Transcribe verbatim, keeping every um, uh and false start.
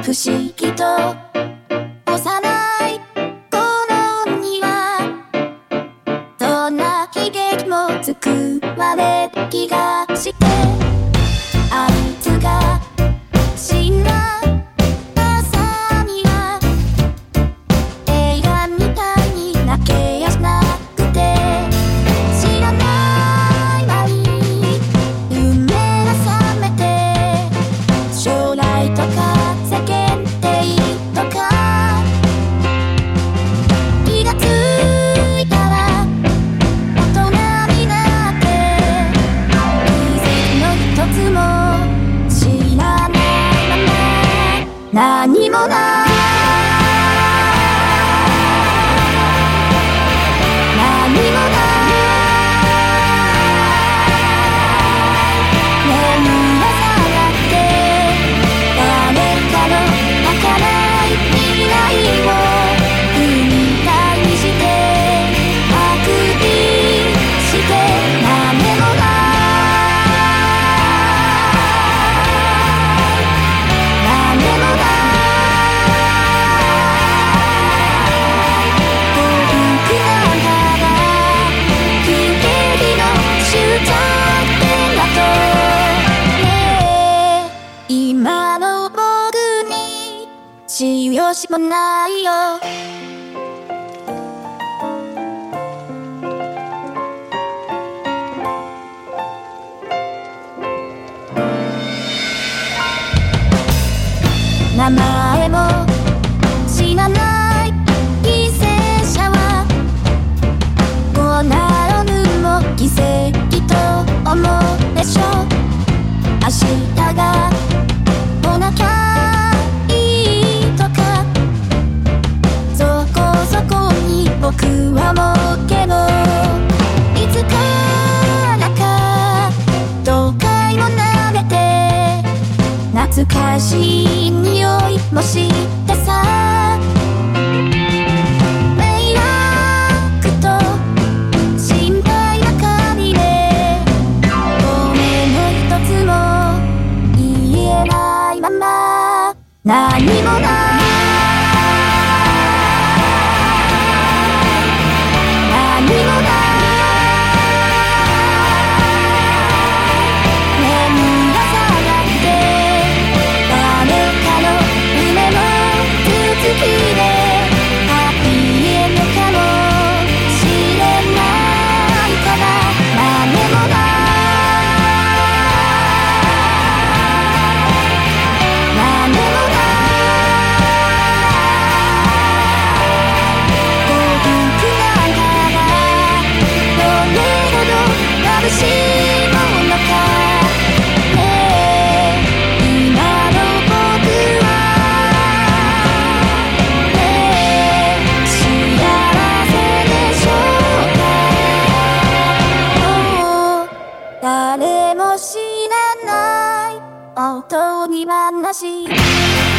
不思議と幼い頃にはどんな悲劇も救われる気がして、あいつが死んだ朝には映画みたいに泣けやしなくて、知らない間に夢が覚めて、将来とか世間体とか気がついたら大人になって、奇跡の一つも知らないまま何もない何もない眠らされて誰かの儚い未来を踏み台にしてあくびして何もない何もない幸福なんだが喜劇の終着点だと、ねえ今の僕に知る由もないよ。名前も知らない犠牲者はこうならぬも奇跡と思うでしょう。明日が来なきゃいいとかそこそこに僕は思うけど、いつからかどっかいも舐めて懐かしい匂いもしてさ、迷惑と心配ばかりでごめんの一つも言えないまま何もない何もない眠らされて誰かの夢の続きでハッピーエンドかもしれないから何もない何もない幸福なんだがどれほど眩しいものか、ねえ今の僕はねえ幸せでしょうか。誰も知らないおとぎ話